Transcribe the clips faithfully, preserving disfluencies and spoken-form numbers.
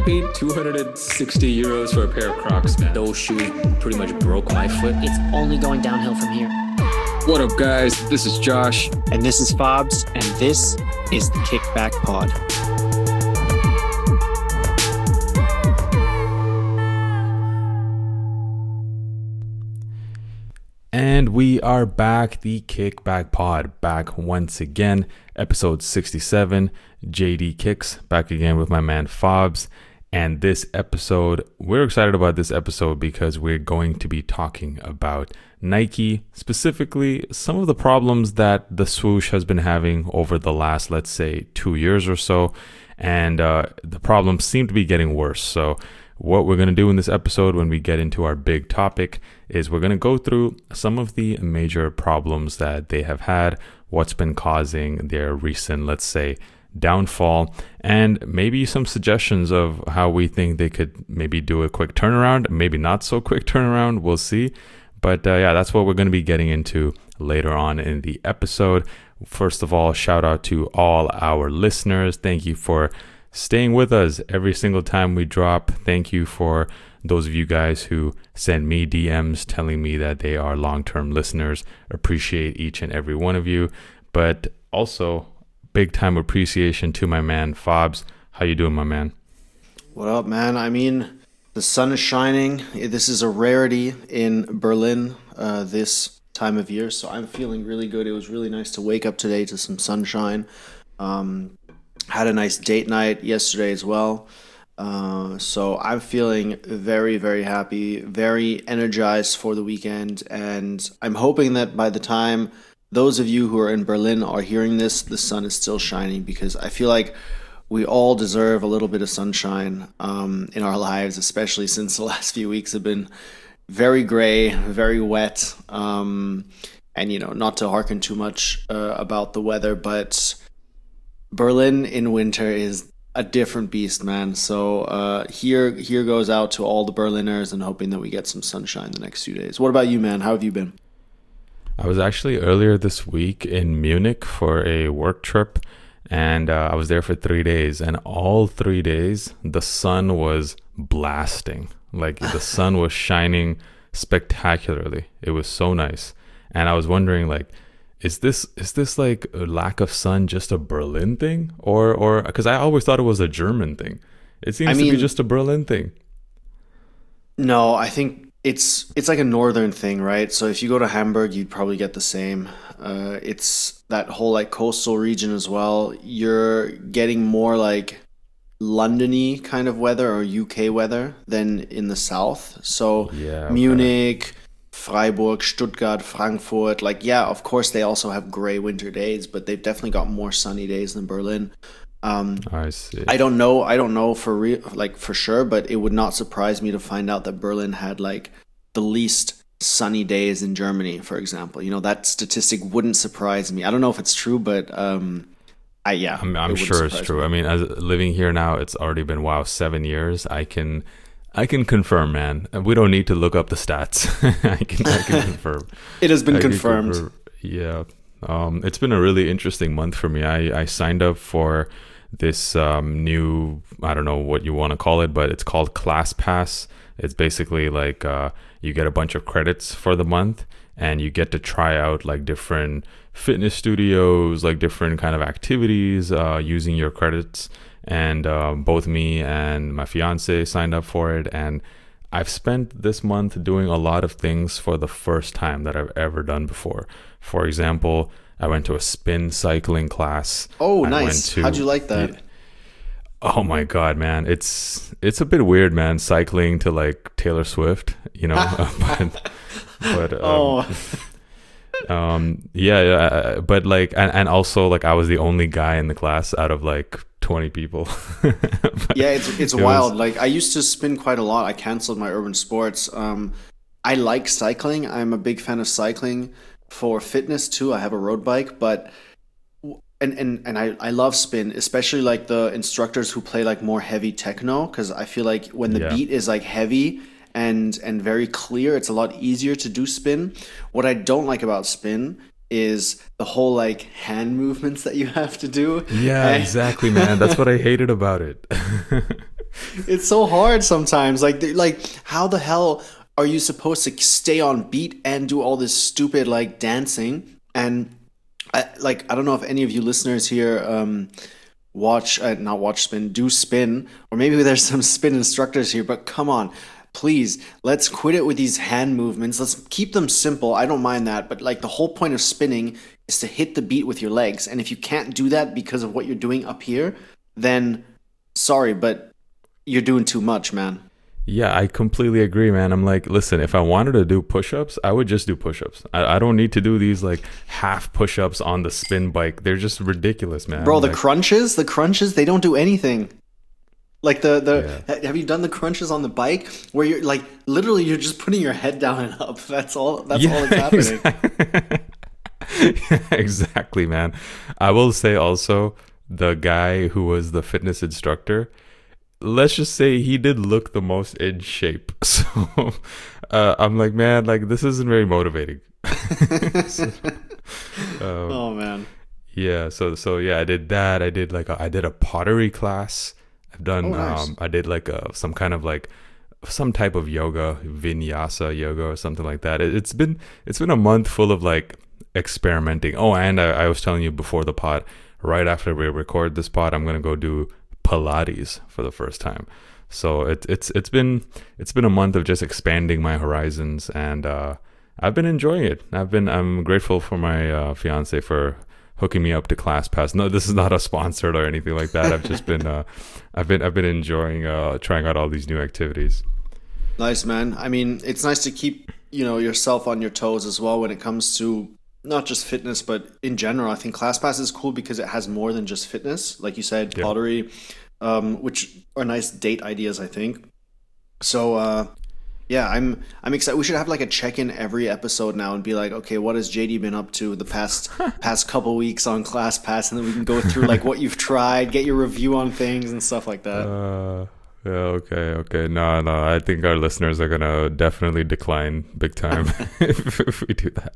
paid two hundred sixty euros for a pair of Crocs, man. Those shoes pretty much broke my foot. It's only going downhill from here. What up, guys? This is Josh. And this is Fobs, and this is the Kickback Pod. And we are back, the Kickback Pod, back once again, episode sixty-seven, J D Kicks, back again with my man Fobs. And this episode, we're excited about this episode because we're going to be talking about Nike, specifically some of the problems that the swoosh has been having over the last, let's say, two years or so. And uh, the problems seem to be getting worse. So what we're going to do in this episode when we get into our big topic is we're going to go through some of the major problems that they have had, what's been causing their recent, let's say, downfall, and maybe some suggestions of how we think they could maybe do a quick turnaround, maybe not so quick turnaround, we'll see. But uh, yeah, that's what we're going to be getting into later on in the episode. First of all, shout out to all our listeners. Thank you for staying with us every single time we drop. Thank you for those of you guys who send me D Ms telling me that they are long-term listeners. Appreciate each and every one of you. But also, big time appreciation to my man Fobs. How you doing, my man? What up, man? I mean, the sun is shining. This is a rarity in Berlin uh, this time of year, so I'm feeling really good. It was really nice to wake up today to some sunshine. Um, had a nice date night yesterday as well. Uh, so I'm feeling very, very happy, very energized for the weekend, and I'm hoping that by the time those of you who are in Berlin are hearing this, the sun is still shining, because I feel like we all deserve a little bit of sunshine um, in our lives, especially since the last few weeks have been very gray, very wet, um, and, you know, not to hearken too much uh, about the weather, but Berlin in winter is a different beast, man. So uh, here here goes out to all the Berliners, and hoping that we get some sunshine the next few days. What about you, man? How have you been? I was actually earlier this week in Munich for a work trip, and uh, I was there for three days. And all three days, the sun was blasting. Like, the sun was shining spectacularly. It was so nice. And I was wondering, like, is this is this like a lack of sun just a Berlin thing, or or because I always thought it was a German thing? It seems I mean, to be just a Berlin thing. No, I think it's it's like a northern thing, right? So if you go to Hamburg, you'd probably get the same. Uh, it's that whole like coastal region as well. You're getting more like London-y kind of weather or U K weather than in the south. So yeah, okay. Munich, Freiburg, Stuttgart, Frankfurt, like, yeah, of course they also have gray winter days, but they've definitely got more sunny days than Berlin. Um, I see. I don't know. I don't know for real, like for sure, but it would not surprise me to find out that Berlin had like the least sunny days in Germany, for example. You know, that statistic wouldn't surprise me. I don't know if it's true, but um, I yeah, I'm, I'm it sure it's true. me. I mean, as living here now, it's already been wow seven years. I can. I can confirm, man. We don't need to look up the stats. I can, I can confirm. It has been I confirmed. Yeah. Um, it's been a really interesting month for me. I, I signed up for this um, new, I don't know what you want to call it, but it's called Class Pass. It's basically like uh, you get a bunch of credits for the month, and you get to try out like different fitness studios, like different kind of activities uh, using your credits. And uh, both me and my fiance signed up for it, and I've spent this month doing a lot of things for the first time that I've ever done before. For example, I went to a spin cycling class. Oh, I nice. to, How'd you like that? Yeah, oh my god, man. It's it's a bit weird, man, cycling to like Taylor Swift, you know. but but um, oh. um yeah, yeah, but like and, and also like I was the only guy in the class out of like twenty people. Yeah, it's it's it wild. Was, like I used to spin quite a lot. I canceled my urban sports. Um, I like cycling. I'm a big fan of cycling for fitness too. I have a road bike, but and and and I I love spin, especially like the instructors who play like more heavy techno, because I feel like when the yeah. beat is like heavy and and very clear, it's a lot easier to do spin. What I don't like about spin is the whole like hand movements that you have to do. Yeah, And- exactly, man. That's what I hated about it. It's so hard sometimes. Like, they- like how the hell are you supposed to stay on beat and do all this stupid like dancing? And I, like, I don't know if any of you listeners here um, watch, uh, not watch spin, do spin, or maybe there's some spin instructors here. But come on, please, let's quit it with these hand movements. Let's keep them simple. I don't mind that, but like the whole point of spinning is to hit the beat with your legs. And if you can't do that because of what you're doing up here, then sorry, but you're doing too much, man. Yeah, I completely agree, man. I'm like, listen, if I wanted to do push-ups, I would just do push-ups. I, I don't need to do these like half push-ups on the spin bike. They're just ridiculous, man. Bro, the like, crunches, the crunches, they don't do anything. Like the the Yeah. have you done the crunches on the bike where you're like literally you're just putting your head down and up. That's all that's all that's happening. Exactly. Exactly, man. I will say also, the guy who was the fitness instructor, let's just say he did look the most in shape. So uh, I'm like, man, like this isn't very motivating. So, um, Oh man. yeah. So so yeah, I did that. I did like a, I did a pottery class. I've done. Oh, nice. um, I did like a some kind of like some type of yoga, vinyasa yoga or something like that. It, it's been it's been a month full of like experimenting. Oh, and I, I was telling you before the pod, right after we record this pod, I'm gonna go do Pilates for the first time. So it, it's it's been it's been a month of just expanding my horizons, and uh, I've been enjoying it. I've been I'm grateful for my uh, fiance for hooking me up to ClassPass. No, this is not a sponsored or anything like that. I've just been uh, I've been I've been enjoying uh, trying out all these new activities. Nice, man. I mean, it's nice to keep, you know, yourself on your toes as well when it comes to not just fitness, but in general. I think ClassPass is cool because it has more than just fitness. Like you said, Yeah. pottery, um, which are nice date ideas, I think. So, uh, yeah, I'm I'm excited. We should have like a check-in every episode now and be like, okay, what has J D been up to the past past couple weeks on ClassPass, and then we can go through like what you've tried, get your review on things and stuff like that. Uh, yeah, okay, okay. No, no, I think our listeners are gonna definitely decline big time if, if we do that.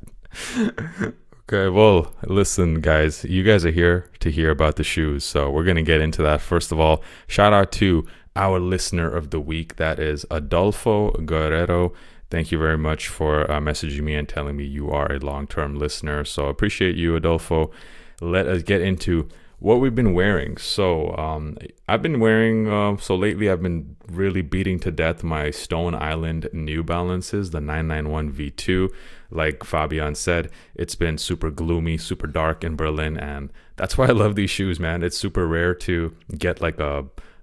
Okay, well, listen, guys, you guys are here to hear about the shoes, so we're gonna get into that. First of all, shout out to our listener of the week. That is Adolfo Guerrero. Thank you very much for uh, messaging me and telling me you are a long-term listener. So I appreciate you, Adolfo. Let us get into what we've been wearing. So um, I've been wearing, uh, so lately I've been really beating to death my Stone Island New Balances, the nine ninety-one V two. Like Fabian said, it's been super gloomy, super dark in Berlin, and that's why I love these shoes, man. It's super rare to get like a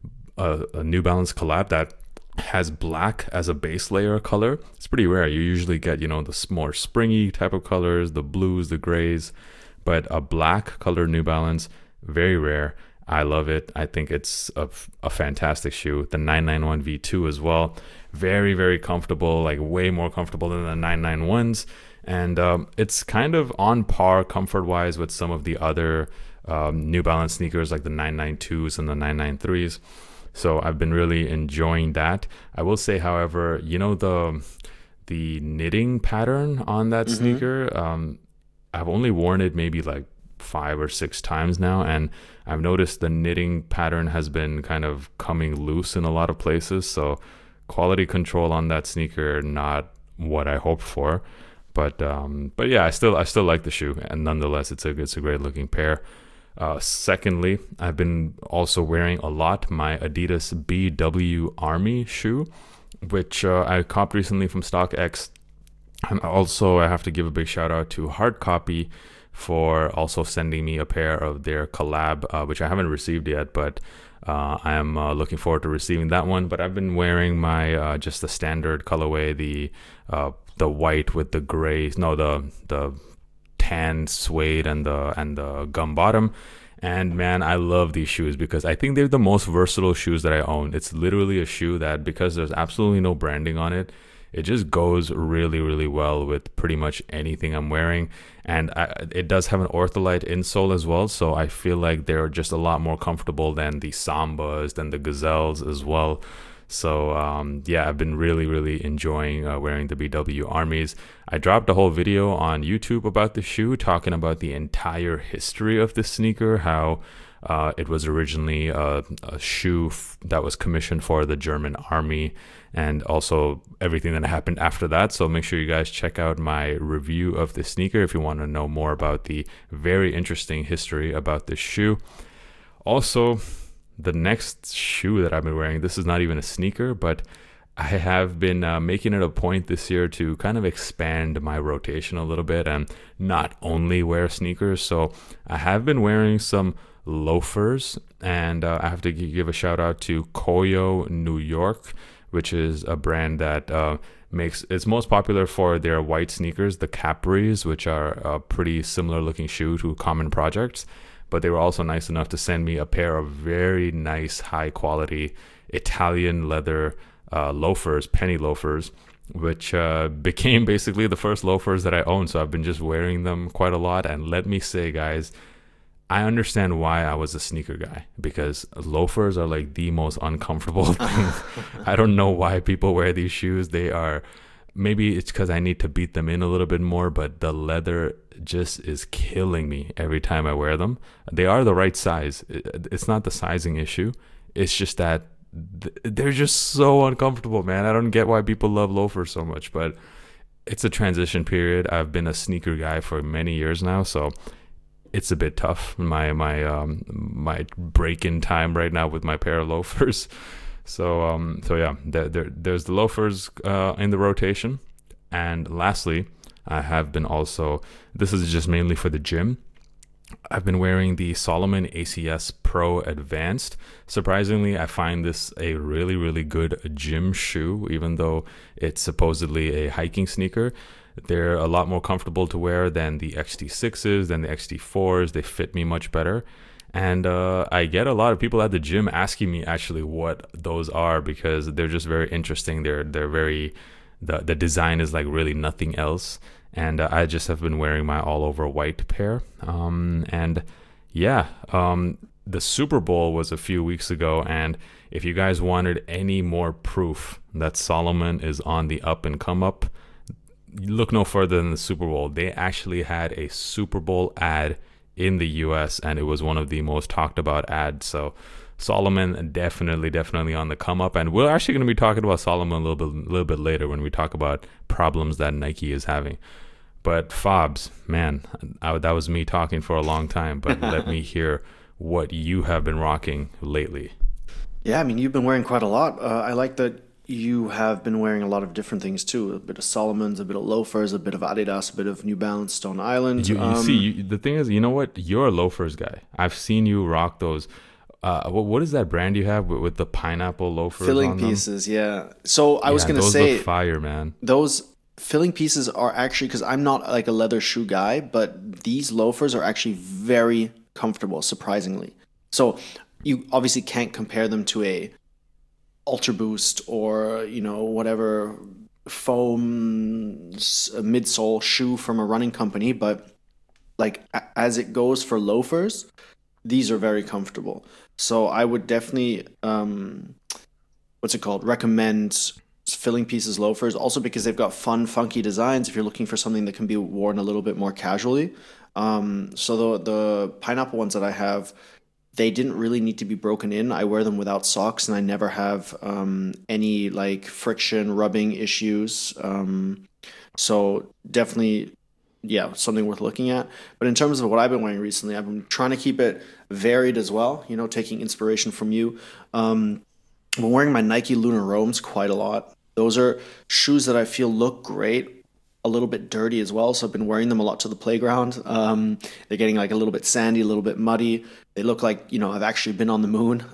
a, a New Balance collab that has black as a base layer color. It's pretty rare. You usually get, you know, the more springy type of colors, the blues, the grays, but a black color New Balance, very rare. I love it. I think it's a, a fantastic shoe. The nine ninety-one V two as well. Very, very comfortable, like way more comfortable than the nine ninety-ones. And um, it's kind of on par comfort-wise with some of the other um, New Balance sneakers like the nine ninety-twos and the nine ninety-threes. So I've been really enjoying that. I will say, however, you know, the the knitting pattern on that Mm-hmm. sneaker, um, I've only worn it maybe like five or six times now, and I've noticed the knitting pattern has been kind of coming loose in a lot of places. So quality control on that sneaker, not what I hoped for. But um, but yeah, I still I still like the shoe, and nonetheless, it's a it's a great looking pair. Uh, secondly, I've been also wearing a lot my Adidas B W Army shoe, which uh, I copped recently from StockX. And also, I have to give a big shout out to Hard Copy for also sending me a pair of their collab, uh, which I haven't received yet, but uh, I am uh, looking forward to receiving that one. But I've been wearing my uh, just the standard colorway, the uh, the white with the gray, no, the the tan suede and the and the gum bottom. And man, I love these shoes because I think they're the most versatile shoes that I own. It's literally a shoe that, because there's absolutely no branding on it, it just goes really, really well with pretty much anything I'm wearing. And I, it does have an Ortholite insole as well, so I feel like they're just a lot more comfortable than the Sambas, than the Gazelles as well. So um, yeah, I've been really, really enjoying uh, wearing the B W Armies. I dropped a whole video on YouTube about the shoe, talking about the entire history of the sneaker, how Uh, it was originally a, a shoe f- that was commissioned for the German army, and also everything that happened after that. So make sure you guys check out my review of this sneaker if you want to know more about the very interesting history about this shoe. Also, the next shoe that I've been wearing, this is not even a sneaker, but I have been uh, making it a point this year to kind of expand my rotation a little bit and not only wear sneakers. So I have been wearing some loafers, and uh, I have to g- give a shout out to Koyo New York, which is a brand that uh, makes it's most popular for their white sneakers, the Capris, which are a pretty similar looking shoe to Common Projects. But they were also nice enough to send me a pair of very nice, high quality Italian leather uh, loafers, penny loafers, which uh, became basically the first loafers that I own. So I've been just wearing them quite a lot. And let me say, guys, I understand why I was a sneaker guy, because loafers are like the most uncomfortable thing. I don't know why people wear these shoes. They are, maybe it's because I need to beat them in a little bit more, but the leather just is killing me every time I wear them. They are the right size. It's not the sizing issue. It's just that they're just so uncomfortable, man. I don't get why people love loafers so much, but it's a transition period. I've been a sneaker guy for many years now, so it's a bit tough. My my um my break-in time right now with my pair of loafers. So um so yeah, there, there there's the loafers uh, in the rotation, and lastly, I have been also, this is just mainly for the gym, I've been wearing the Salomon A C S Pro Advanced. Surprisingly, I find this a really, really good gym shoe, even though it's supposedly a hiking sneaker. They're a lot more comfortable to wear than the X T sixes, than the X T fours. They fit me much better. And uh, I get a lot of people at the gym asking me actually what those are, because they're just very interesting. They're they're very, the, the design is like really nothing else. And uh, I just have been wearing my all over white pair. Um, and yeah, um, the Super Bowl was a few weeks ago. And if you guys wanted any more proof that Salomon is on the up and come up, look no further than the Super Bowl. They actually had a Super Bowl ad in the U S, and it was one of the most talked about ads. So Salomon definitely, definitely on the come up. And we're actually going to be talking about Salomon a little bit, a little bit later when we talk about problems that Nike is having. But Fobs, man, I, that was me talking for a long time. But let me hear what you have been rocking lately. Yeah, I mean, you've been wearing quite a lot. Uh, I like that you have been wearing a lot of different things too. A bit of Salomon's, a bit of loafers, a bit of Adidas, a bit of New Balance, Stone Island. You, you um, see, you, the thing is, you know what? You're a loafers guy. I've seen you rock those. Uh, what, what is that brand you have with, with the pineapple loafers filling on them? pieces, yeah. So I yeah, was going to those say, look fire, man. Those filling pieces are actually, because I'm not like a leather shoe guy, but these loafers are actually very comfortable, surprisingly. So you obviously can't compare them to a Ultra Boost or, you know, whatever foam midsole shoe from a running company, but like as it goes for loafers, these are very comfortable. So I would definitely, um, what's it called, recommend filling pieces loafers, also because they've got fun, funky designs if you're looking for something that can be worn a little bit more casually. Um, so the, the pineapple ones that I have, they didn't really need to be broken in. I wear them without socks, and I never have um, any like friction, rubbing issues. Um, so definitely, yeah, something worth looking at. But in terms of what I've been wearing recently, I've been trying to keep it varied as well, you know, taking inspiration from you. Um, I've been wearing my Nike Lunar Roams quite a lot. Those are shoes that I feel look great, a little bit dirty as well. So I've been wearing them a lot to the playground. Um, they're getting like a little bit sandy, a little bit muddy. They look like, you know, I've actually been on the moon.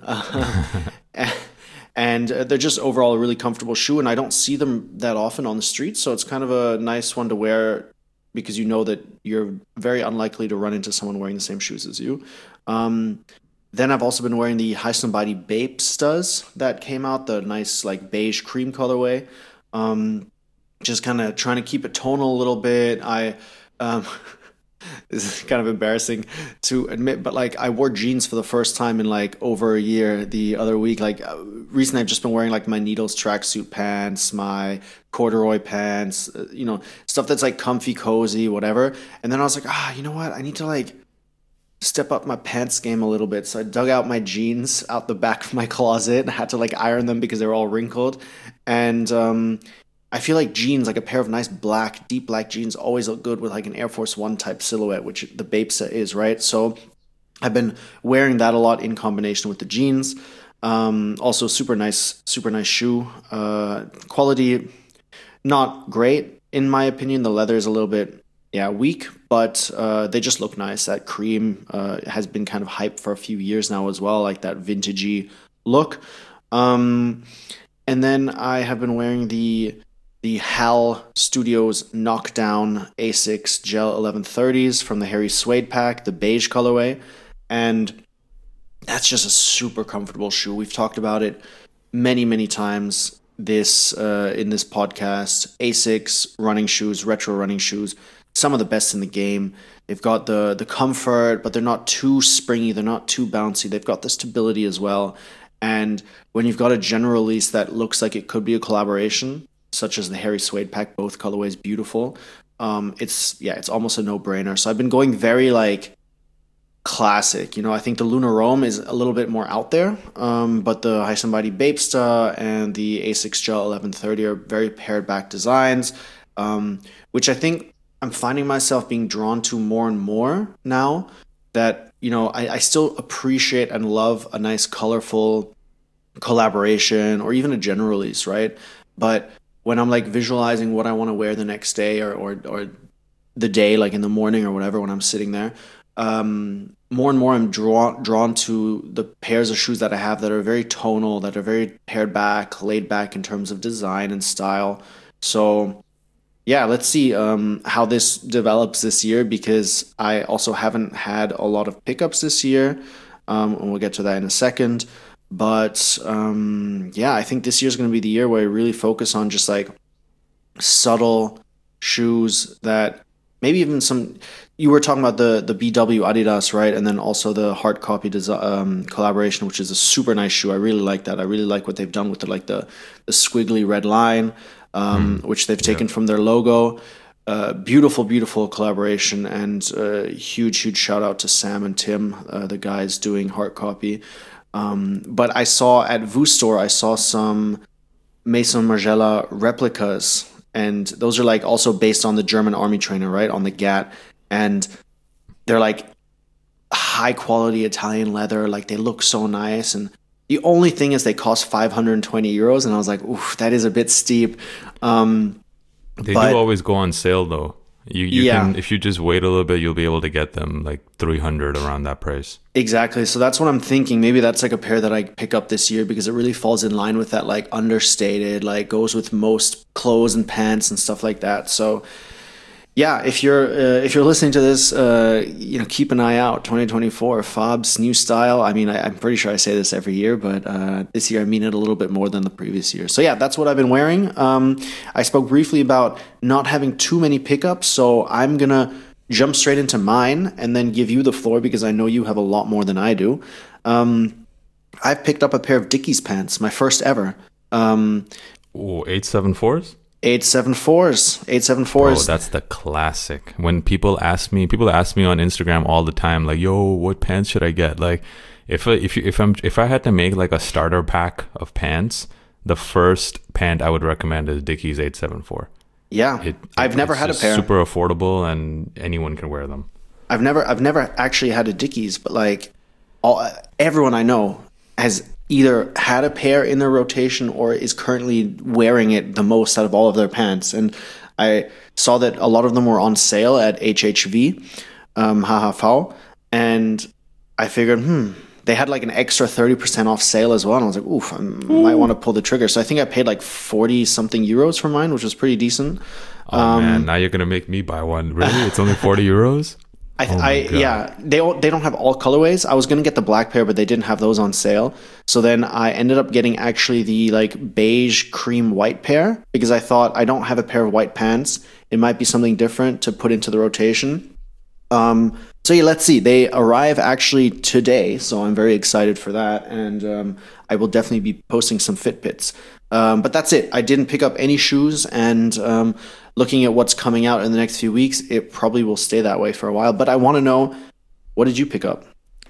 And they're just overall a really comfortable shoe. And I don't see them that often on the street. So it's kind of a nice one to wear because you know that you're very unlikely to run into someone wearing the same shoes as you. Um, Then I've also been wearing the Highsnobiety Bape Studs that came out, the nice like beige cream colorway. Um, just kind of trying to keep it tonal a little bit. I, um, this is kind of embarrassing to admit, but like I wore jeans for the first time in like over a year the other week. Like uh, recently I've just been wearing like my Needles tracksuit pants, my corduroy pants, uh, you know, stuff that's like comfy, cozy, whatever. And then I was like, ah, you know what? I need to like step up my pants game a little bit. So I dug out my jeans out the back of my closet. I had to like iron them because they were all wrinkled. And um, I feel like jeans, like a pair of nice black, deep black jeans, always look good with like an Air Force One type silhouette, which the Bapesa is, right? So I've been wearing that a lot in combination with the jeans. Um, also, super nice, super nice shoe. Uh, quality, not great in my opinion. The leather is a little bit, yeah, weak, but uh, they just look nice. That cream uh, has been kind of hyped for a few years now as well, like that vintagey look. Um, and then I have been wearing the the Hal Studios Knockdown Asics Gel eleven thirties from the Harry Suede pack, the beige colorway, and that's just a super comfortable shoe. We've talked about it many, many times this uh, in this podcast. Asics running shoes, retro running shoes, some of the best in the game. They've got the the comfort, but they're not too springy. They're not too bouncy. They've got the stability as well. And when you've got a general release that looks like it could be a collaboration, such as the Harry Suede pack, both colorways beautiful. Um, it's yeah, it's almost a no-brainer. So I've been going very like classic. You know, I think the Lunar Rome is a little bit more out there, um, but the Highsnobiety Bapesta and the Asics Gel eleven thirty are very pared back designs, um, which I think I'm finding myself being drawn to more and more now that, you know, I, I still appreciate and love a nice colorful collaboration or even a general release, right? But when I'm like visualizing what I want to wear the next day or, or, or the day, like in the morning or whatever, when I'm sitting there, um, more and more I'm drawn drawn to the pairs of shoes that I have that are very tonal, that are very pared back, laid back in terms of design and style. So yeah, let's see um, how this develops this year, because I also haven't had a lot of pickups this year, um, and we'll get to that in a second. But um, yeah, I think this year is going to be the year where I really focus on just like subtle shoes that maybe even some. You were talking about the the B W Adidas, right? And then also the hard copy desi- um, collaboration, which is a super nice shoe. I really like that. I really like what they've done with the like the the squiggly red line, um, mm. which they've taken yeah. from their logo. Uh, beautiful, beautiful collaboration, and uh, huge, huge shout out to Sam and Tim, uh, the guys doing hard copy. Um, but I saw at Vustore, I saw some Maison Margiela replicas, and those are like also based on the German army trainer, right? On the G A T. And they're like high quality Italian leather. Like they look so nice. And the only thing is they cost five hundred twenty euros. And I was like, oof, that is a bit steep. Um, they but, do always go on sale though. You, you yeah. can, if you just wait a little bit, you'll be able to get them like three hundred around that price. Exactly. So that's what I'm thinking. Maybe that's like a pair that I pick up this year because it really falls in line with that like understated, like goes with most clothes and pants and stuff like that. So yeah, if you're uh, if you're listening to this, uh, you know, keep an eye out. twenty twenty-four, Fob's new style. I mean, I, I'm pretty sure I say this every year, but uh, this year I mean it a little bit more than the previous year. So yeah, that's what I've been wearing. Um, I spoke briefly about not having too many pickups, so I'm gonna jump straight into mine and then give you the floor because I know you have a lot more than I do. Um, I've picked up a pair of Dickies pants, my first ever. Um, oh, eight seven fours? eight seven fours. eight seven fours. Oh, that's the classic. When people ask me, people ask me on Instagram all the time, like, "Yo, what pants should I get?" Like, if I, if you, if I'm if I had to make like a starter pack of pants, the first pant I would recommend is Dickies eight seven four. Yeah, it, I've it, never had a pair. Super affordable, and anyone can wear them. I've never I've never actually had a Dickies, but like all everyone I know has either had a pair in their rotation or is currently wearing it the most out of all of their pants. And I saw that a lot of them were on sale at H H V, um, H H V, and I figured, hmm, they had like an extra thirty percent off sale as well. And I was like, oof, I might want to pull the trigger. So I think I paid like forty something euros for mine, which was pretty decent. Oh um, man, now you're going to make me buy one. Really? It's only forty euros? I, oh I yeah, they they don't have all colorways. I was gonna get the black pair, but they didn't have those on sale. So then I ended up getting actually the like beige cream white pair because I thought I don't have a pair of white pants. It might be something different to put into the rotation. Um, so yeah, let's see. They arrive actually today, so I'm very excited for that, and um, I will definitely be posting some Fitbits. Um, but that's it. I didn't pick up any shoes, and um, looking at what's coming out in the next few weeks, it probably will stay that way for a while. But I want to know What did you pick up?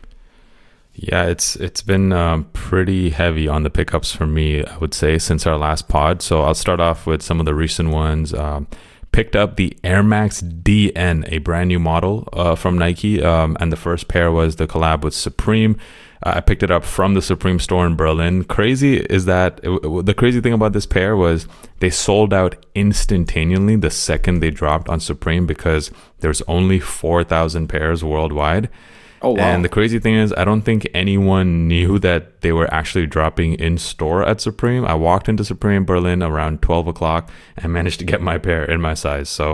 Yeah, it's it's been um, pretty heavy on the pickups for me, I would say, since our last pod. So I'll start off with some of the recent ones. Um, picked up the Air Max D N, a brand new model uh, from Nike, um, and the first pair was the collab with Supreme. Uh, I picked it up from the Supreme store in Berlin. Crazy is that it, it, the crazy thing about this pair was they sold out instantaneously the second they dropped on Supreme because there's only four thousand pairs worldwide. Oh, wow. And the crazy thing is, I don't think anyone knew that they were actually dropping in store at Supreme. I walked into Supreme Berlin around twelve o'clock and managed to get my pair in my size. So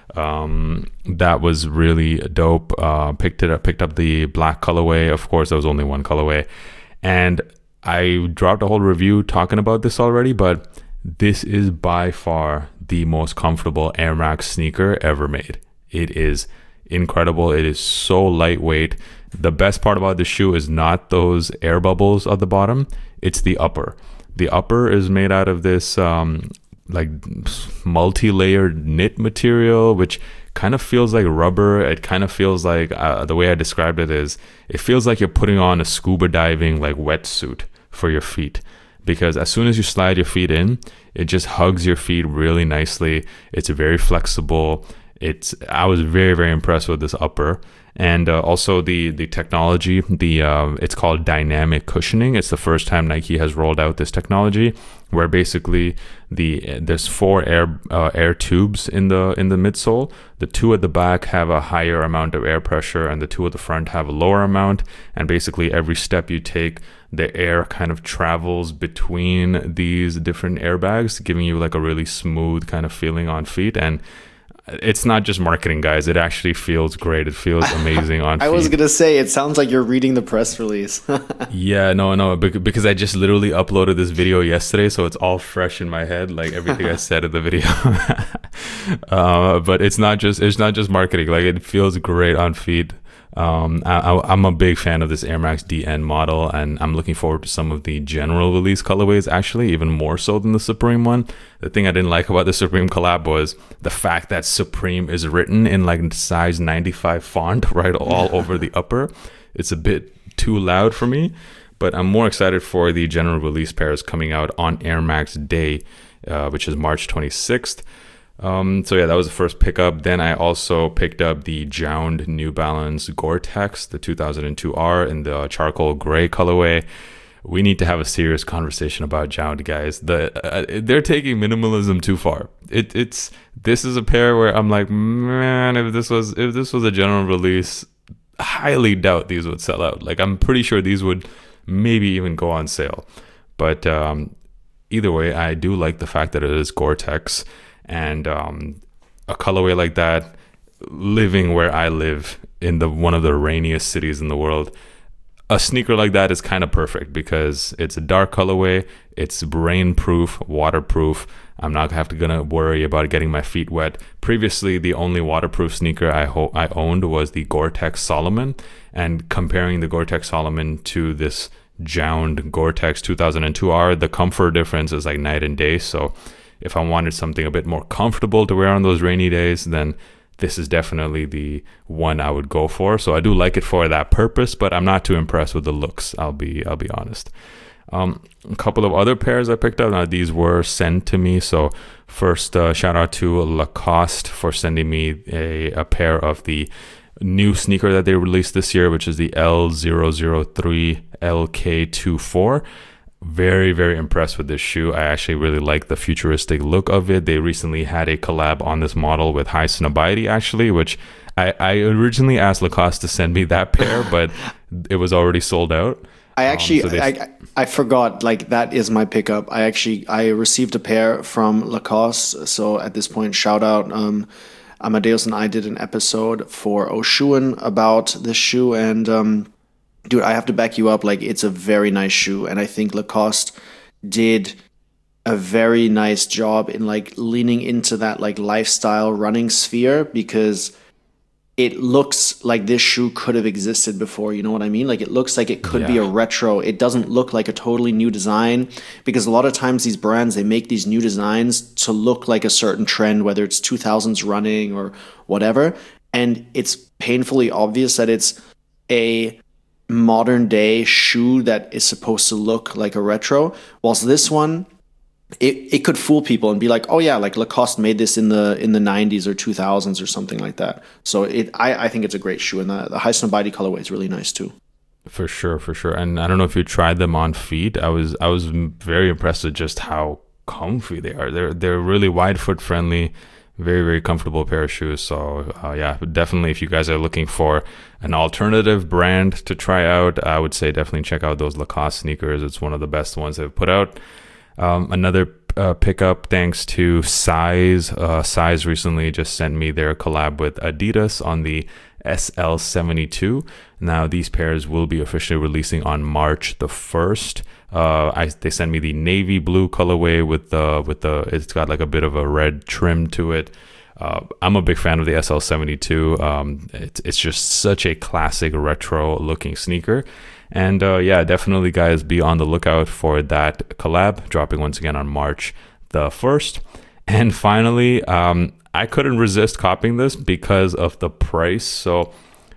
um, that was really dope. Uh, picked it up, picked up the black colorway. Of course, there was only one colorway. And I dropped a whole review talking about this already, but this is by far the most comfortable Air Max sneaker ever made. It is incredible. It is so lightweight. The best part about the shoe is not those air bubbles at the bottom, it's the upper. The upper is made out of this um like multi-layered knit material, which kind of feels like rubber. It kind of feels like uh, the way I described it is it feels like you're putting on a scuba diving like wetsuit for your feet, because as soon as you slide your feet in, it just hugs your feet really nicely. It's very flexible. It's I was very, very impressed with this upper, and uh, also the the technology. The uh, it's called dynamic cushioning. It's the first time Nike has rolled out this technology, where basically the there's four air uh, air tubes in the in the midsole. The two at the back have a higher amount of air pressure, and the two at the front have a lower amount. And basically, every step you take, the air kind of travels between these different airbags, giving you like a really smooth kind of feeling on feet. And it's not just marketing, guys. It actually feels great. It feels amazing on feet. I was going to say, it sounds like you're reading the press release. Yeah, no, no, because I just literally uploaded this video yesterday, so it's all fresh in my head, like everything I said in the video. uh, but it's not just it's not just marketing. Like, it feels great on feet. Um, I, I'm a big fan of this Air Max D N model, and I'm looking forward to some of the general release colorways, actually, even more so than the Supreme one. The thing I didn't like about the Supreme collab was the fact that Supreme is written in like size ninety-five font right all over the upper. It's a bit too loud for me, but I'm more excited for the general release pairs coming out on Air Max Day, uh, which is March twenty-sixth. Um, so yeah, that was the first pickup. Then I also picked up the Jound New Balance Gore-Tex, the two thousand two R in the charcoal gray colorway. We need to have a serious conversation about Jound, guys. The uh, they're taking minimalism too far. It it's this is a pair where I'm like, man, if this was if this was a general release, I highly doubt these would sell out. Like, I'm pretty sure these would maybe even go on sale. But um, either way, I do like the fact that it is Gore-Tex. And um, a colorway like that, living where I live in the one of the rainiest cities in the world, a sneaker like that is kind of perfect because it's a dark colorway, it's rain-proof, waterproof. I'm not have to gonna worry about getting my feet wet. Previously, the only waterproof sneaker I ho- I owned was the Gore-Tex Solomon, and comparing the Gore-Tex Solomon to this Jound Gore-Tex two thousand two R, the comfort difference is like night and day. So if I wanted something a bit more comfortable to wear on those rainy days, then this is definitely the one I would go for. So I do like it for that purpose, but I'm not too impressed with the looks. I'll be I'll be honest. Um, a couple of other pairs I picked up. Now, these were sent to me. So first, uh, shout out to Lacoste for sending me a, a pair of the new sneaker that they released this year, which is the L zero zero three L K twenty-four. Very, very impressed with this shoe. I actually really like the futuristic look of it. They recently had a collab on this model with Highsnobiety, actually, which I, I originally asked Lacoste to send me that pair, but it was already sold out. I actually, um, so they... I, I forgot, like, that is my pickup. I actually, I received a pair from Lacoste. So at this point, shout out. Um, Amadeus and I did an episode for Oshuan about this shoe, and um, dude, I have to back you up. Like, it's a very nice shoe, and I think Lacoste did a very nice job in like leaning into that like lifestyle running sphere, because it looks like this shoe could have existed before. You know what I mean? Like, it looks like it could yeah. be a retro. It doesn't look like a totally new design, because a lot of times these brands, they make these new designs to look like a certain trend, whether it's two thousands running or whatever. And it's painfully obvious that it's a modern day shoe that is supposed to look like a retro, whilst this one, it, it could fool people and be like, oh yeah, like Lacoste made this in the in the nineties or two thousands or something like that. So it I, I think it's a great shoe, and the, the Highsnobiety colorway is really nice too. For sure, for sure. And I don't know if you tried them on feet. I was I was very impressed with just how comfy they are. They're they're really wide foot friendly, very very comfortable pair of shoes. So uh, yeah, definitely if you guys are looking for an alternative brand to try out, I would say definitely check out those Lacoste sneakers. It's one of the best ones they've put out. Um, another uh, pickup thanks to Size. Uh, Size recently just sent me their collab with Adidas on the S L seventy-two. Now these pairs will be officially releasing on March the first. Uh, I they sent me the navy blue colorway with the with the it's got like a bit of a red trim to it. Uh, I'm a big fan of the S L seventy-two. Um, it's it's just such a classic retro looking sneaker. And uh, yeah, definitely guys, be on the lookout for that collab dropping once again on March the first. And finally, um, I couldn't resist copying this because of the price. So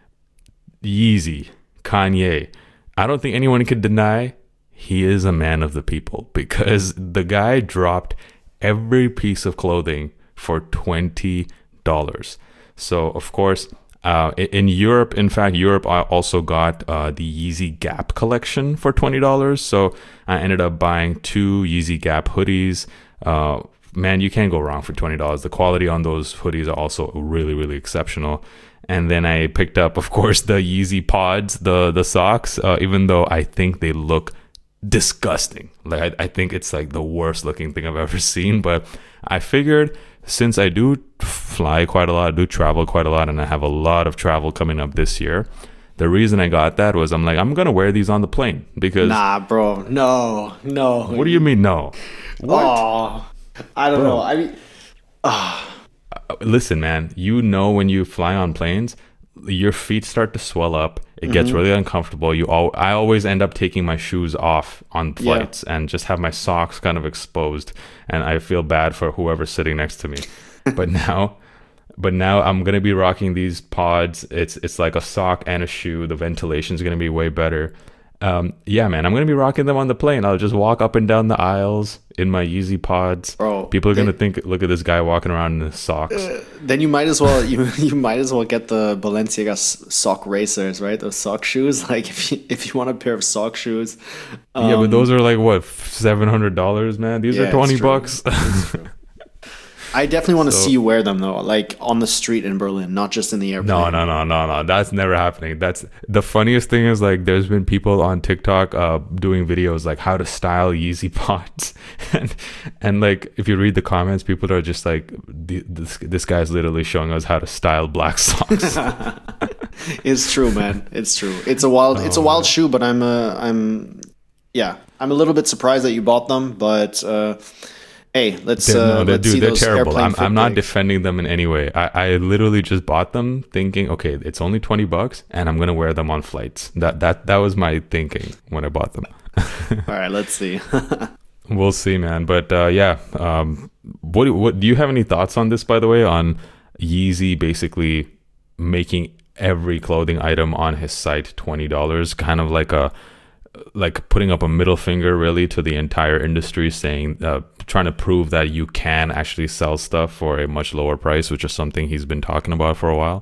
Yeezy, Kanye, I don't think anyone could deny he is a man of the people, because the guy dropped every piece of clothing for twenty dollars. So of course, Uh, in Europe, in fact, Europe also got uh, the Yeezy Gap collection for twenty dollars. So I ended up buying two Yeezy Gap hoodies. Uh, man, you can't go wrong for twenty dollars. The quality on those hoodies are also really, really exceptional. And then I picked up, of course, the Yeezy Pods, the the socks, uh, even though I think they look disgusting. Like I, I think it's like the worst looking thing I've ever seen. But I figured, since I do fly quite a lot, I do travel quite a lot, and I have a lot of travel coming up this year, the reason I got that was I'm like, I'm going to wear these on the plane because... Nah, bro. No, no. What do you mean, no? What? Oh, I don't bro. know. I mean... Oh. Listen, man, you know when you fly on planes, your feet start to swell up. It gets mm-hmm. really uncomfortable. You all, I always end up taking my shoes off on flights yeah. and just have my socks kind of exposed, and I feel bad for whoever's sitting next to me. but now, but now I'm gonna be rocking these pods. It's it's like a sock and a shoe. The ventilation is gonna be way better. Um, yeah, man, I'm gonna be rocking them on the plane. I'll just walk up and down the aisles in my Yeezy Pods. Bro, people are gonna they, think, look at this guy walking around in his socks. Uh, then you might as well you you might as well get the Balenciaga sock racers, right? Those sock shoes. Like if you if you want a pair of sock shoes. Um, yeah, but those are like what, seven hundred dollars, man. These yeah, are twenty bucks. I definitely want to so, see you wear them though, like on the street in Berlin, not just in the airplane. No, no, no, no, no. That's never happening. That's the funniest thing is like there's been people on TikTok uh, doing videos like how to style Yeezy Pods, and and like if you read the comments, people are just like, this this guy's literally showing us how to style black socks. It's true, man. It's true. It's a wild, oh, it's a wild man. shoe, but I'm uh, I'm yeah, I'm a little bit surprised that you bought them, but. Uh, Hey, let's, uh, no, let's dude, see they're those terrible. I'm, I'm not pics. defending them in any way. I, I literally just bought them thinking, okay, it's only twenty bucks and I'm going to wear them on flights. That that that was my thinking when I bought them. All right, let's see. We'll see, man. But uh, yeah, um, what, what do you have any thoughts on this, by the way, on Yeezy basically making every clothing item on his site twenty dollars, kind of like a like putting up a middle finger really to the entire industry, saying uh, trying to prove that you can actually sell stuff for a much lower price, which is something he's been talking about for a while.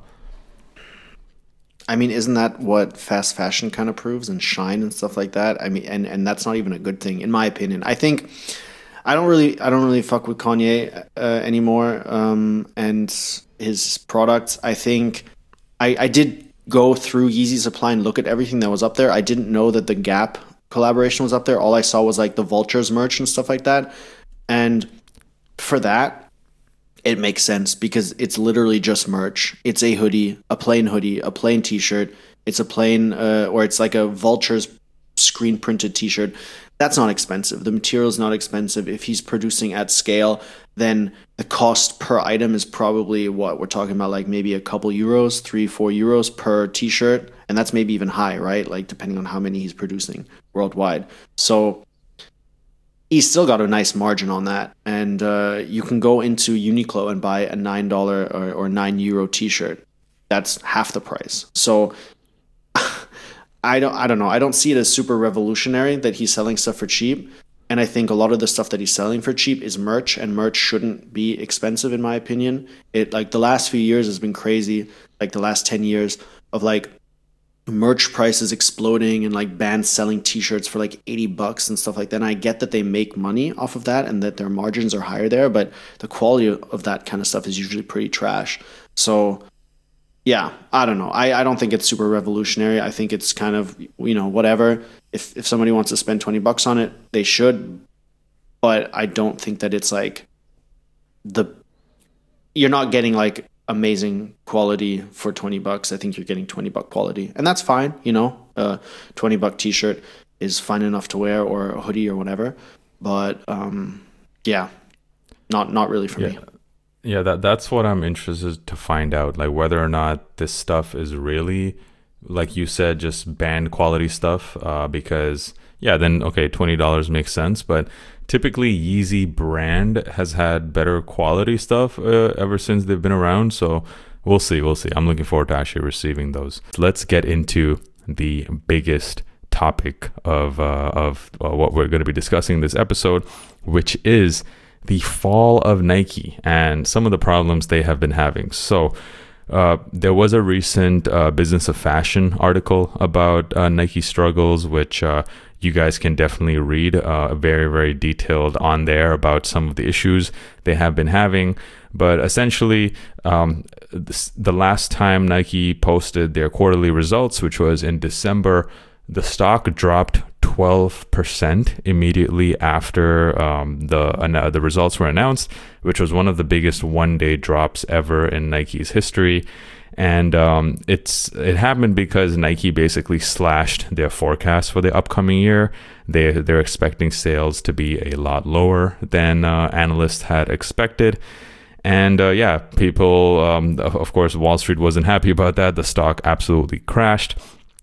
I mean, isn't that what fast fashion kind of proves, and Shine and stuff like that? I mean, and, and that's not even a good thing in my opinion. I think I don't really I don't really fuck with Kanye uh, anymore um, and his products. I think I, I did go through Yeezy Supply and look at everything that was up there. I didn't know that the Gap collaboration was up there. All I saw was like the Vultures merch and stuff like that. And for that, it makes sense because it's literally just merch. It's a hoodie, a plain hoodie, a plain t-shirt. It's a plain, uh, or it's like a Vultures screen printed t-shirt. That's not expensive. The material is not expensive. If he's producing at scale, then the cost per item is probably what we're talking about, like maybe a couple euros, three, four euros per t-shirt. And that's maybe even high, right? Like depending on how many he's producing worldwide. So he's still got a nice margin on that. And uh, you can go into Uniqlo and buy a nine dollars or, or nine euro t-shirt. That's half the price. So I don't I don't know. I don't see it as super revolutionary that he's selling stuff for cheap. And I think a lot of the stuff that he's selling for cheap is merch, and merch shouldn't be expensive in my opinion. It like the last few years has been crazy, like the last ten years of like merch prices exploding and like bands selling t-shirts for like eighty bucks and stuff like that. And I get that they make money off of that and that their margins are higher there, but the quality of that kind of stuff is usually pretty trash. So yeah, I don't know. I, I don't think it's super revolutionary. I think it's kind of, you know, whatever. If if somebody wants to spend twenty bucks on it, they should. But I don't think that it's like the, you're not getting like amazing quality for twenty bucks. I think you're getting twenty buck quality, and that's fine. You know, a twenty buck t-shirt is fine enough to wear, or a hoodie or whatever. But um, yeah, not not really for yeah. me. Yeah, that that's what I'm interested to find out, like whether or not this stuff is really, like you said, just band quality stuff. Uh, because yeah, then okay, twenty dollars makes sense, but typically Yeezy brand has had better quality stuff uh, ever since they've been around. So we'll see, we'll see. I'm looking forward to actually receiving those. Let's get into the biggest topic of uh, of uh, what we're going to be discussing this episode, which is the fall of Nike and some of the problems they have been having. So uh, there was a recent uh, Business of Fashion article about uh, Nike struggles, which uh, you guys can definitely read, uh, very, very detailed on there about some of the issues they have been having. But essentially, um, this, the last time Nike posted their quarterly results, which was in December, the stock dropped twelve percent immediately after um, the uh, the results were announced, which was one of the biggest one-day drops ever in Nike's history. And um, it's it happened because Nike basically slashed their forecast for the upcoming year. They they're expecting sales to be a lot lower than uh, analysts had expected. And uh, yeah, people, um, of course, Wall Street wasn't happy about that. The stock absolutely crashed.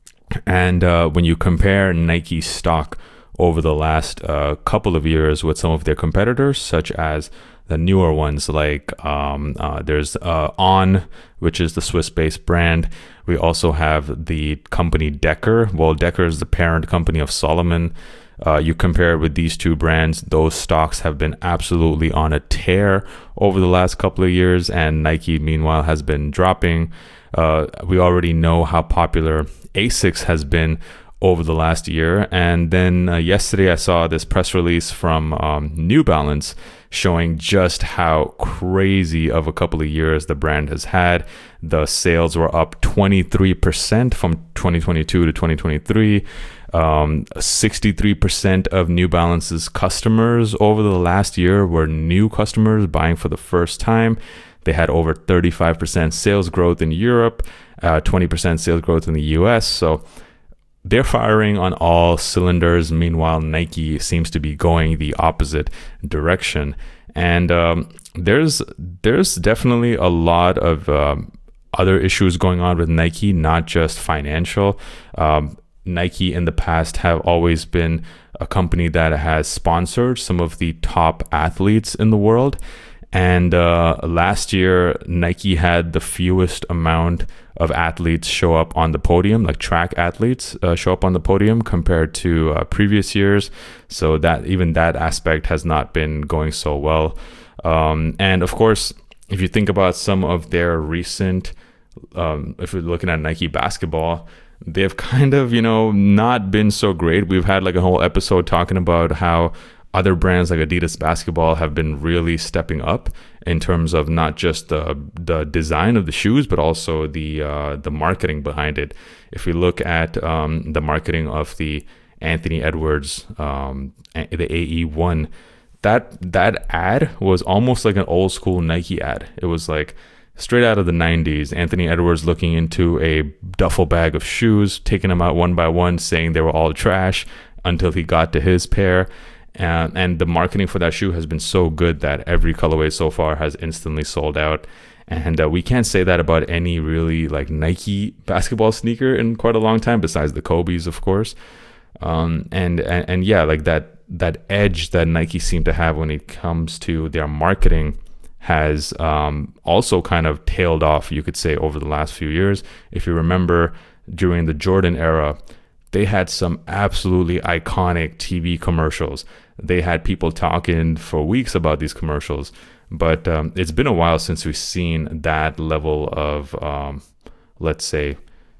And uh, when you compare Nike's stock over the last uh, couple of years with some of their competitors, such as the newer ones like um, uh, there's uh, On, which is the Swiss-based brand. We also have the company Decker. Well, Decker is the parent company of Salomon. Uh, you compare it with these two brands, those stocks have been absolutely on a tear over the last couple of years, and Nike, meanwhile, has been dropping. Uh, we already know how popular Asics has been over the last year. And then uh, yesterday I saw this press release from um, New Balance showing just how crazy of a couple of years the brand has had. The sales were up twenty-three percent from twenty twenty-two to twenty twenty-three. Um, sixty-three percent of New Balance's customers over the last year were new customers buying for the first time. They had over thirty-five percent sales growth in Europe, uh, twenty percent sales growth in the U S. So they're firing on all cylinders. Meanwhile, Nike seems to be going the opposite direction. And um, there's there's definitely a lot of um, other issues going on with Nike, not just financial. Um, Nike in the past have always been a company that has sponsored some of the top athletes in the world. And uh, last year, Nike had the fewest amount of athletes show up on the podium, like track athletes uh, show up on the podium compared to uh, previous years. So that even that aspect has not been going so well. Um, and of course, if you think about some of their recent, um, if we're looking at Nike basketball, they've kind of, you know, not been so great. We've had like a whole episode talking about how other brands like Adidas basketball have been really stepping up in terms of not just the the design of the shoes, but also the uh, the marketing behind it. If we look at um, the marketing of the Anthony Edwards, um, the A E one, that that ad was almost like an old school Nike ad. It was like straight out of the nineties. Anthony Edwards looking into a duffel bag of shoes, taking them out one by one, saying they were all trash until he got to his pair. Uh, and the marketing for that shoe has been so good that every colorway so far has instantly sold out. And uh, we can't say that about any really like Nike basketball sneaker in quite a long time, besides the Kobe's, of course. Um, and, and and yeah, like that that edge that Nike seem to have when it comes to their marketing has um, also kind of tailed off, you could say, over the last few years. If you remember, during the Jordan era, they had some absolutely iconic T V commercials. They had people talking for weeks about these commercials, but um, it's been a while since we've seen that level of, um, let's say,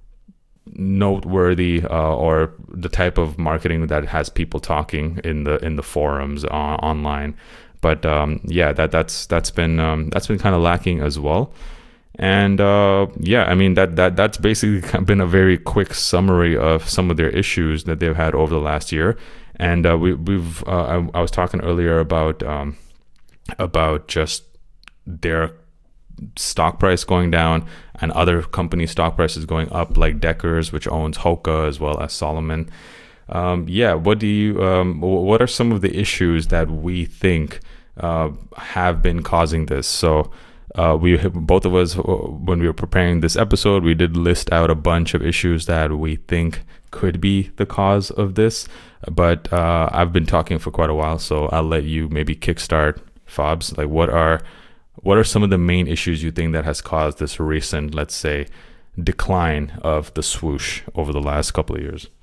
noteworthy uh, or the type of marketing that has people talking in the in the forums uh, online. But um, yeah, that that's that's been um, that's been kind of lacking as well. And uh, yeah, I mean that that that's basically been a very quick summary of some of their issues that they've had over the last year. And uh, we, we've uh, I, I was talking earlier about um, about just their stock price going down and other company stock prices going up, like Deckers, which owns Hoka, as well as Salomon. Um, yeah, what do you? Um, what are some of the issues that we think uh, have been causing this? So. Uh, we both of us, when we were preparing this episode, we did list out a bunch of issues that we think could be the cause of this. But uh, I've been talking for quite a while, so I'll let you maybe kickstart, Fobs. Like, what are what are some of the main issues you think that has caused this recent, let's say, decline of the swoosh over the last couple of years?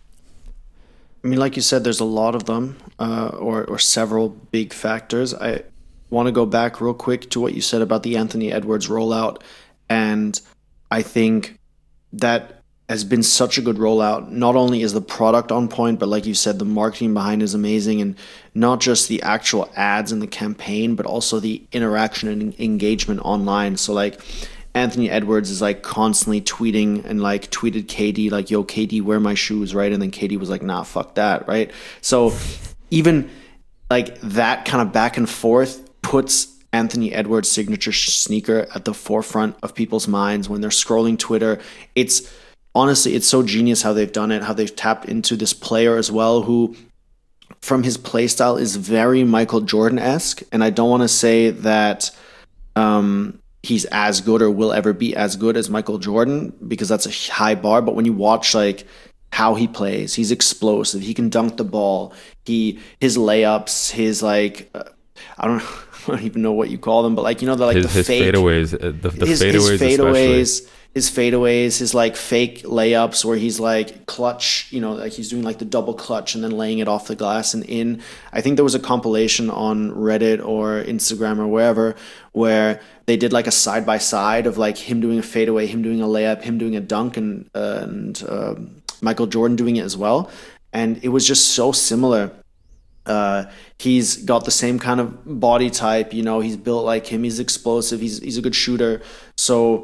I mean, like you said, there's a lot of them, uh, or or several big factors. I. want to go back real quick to what you said about the Anthony Edwards rollout. And I think that has been such a good rollout. Not only is the product on point, but like you said, the marketing behind is amazing. And not just the actual ads and the campaign, but also the interaction and engagement online. So like Anthony Edwards is like constantly tweeting and like tweeted K D like, yo, K D, wear my shoes, right? And then K D was like, nah, fuck that, right? So even like that kind of back and forth puts Anthony Edwards' signature sneaker at the forefront of people's minds when they're scrolling Twitter. It's honestly, it's so genius how they've done it, how they've tapped into this player as well, who from his play style is very Michael Jordan-esque. And I don't want to say that um, he's as good or will ever be as good as Michael Jordan, because that's a high bar. But when you watch like how he plays, he's explosive. He can dunk the ball. He his layups, his like uh, I don't know. I don't even know what you call them, but like, you know, the like his, the his fake fadeaways, uh, the, the his, fadeaways, his fadeaways, especially. his fadeaways, his like fake layups where he's like clutch, you know, like he's doing like the double clutch and then laying it off the glass and in. I think there was a compilation on Reddit or Instagram or wherever where they did like a side by side of like him doing a fadeaway, him doing a layup, him doing a dunk, and uh, and uh, Michael Jordan doing it as well, and it was just so similar. Uh, he's got the same kind of body type, you know, he's built like him, he's explosive, he's he's a good shooter. So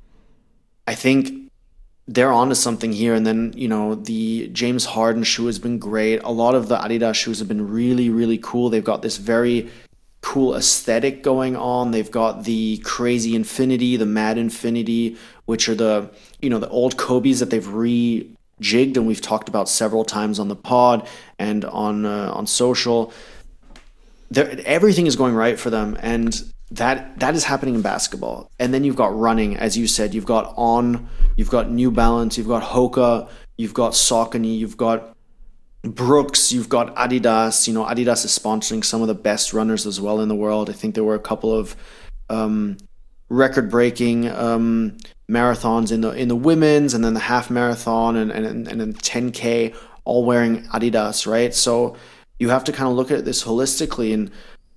I think they're onto something here. And then, you know, the James Harden shoe has been great. A lot of the Adidas shoes have been really, really cool. They've got this very cool aesthetic going on. They've got the crazy infinity, the mad infinity, which are the, you know, the old Kobe's that they've re jigged, and we've talked about several times on the pod and on uh, on social. They're, everything is going right for them, and that that is happening in basketball. And then you've got running, as you said. You've got On, you've got New Balance, you've got Hoka, you've got Saucony, you've got Brooks, you've got Adidas. You know, Adidas is sponsoring some of the best runners as well in the world. I think there were a couple of um, record-breaking um, marathons in the in the women's, and then the half marathon, and and and then ten K, all wearing Adidas, right? So you have to kind of look at this holistically. And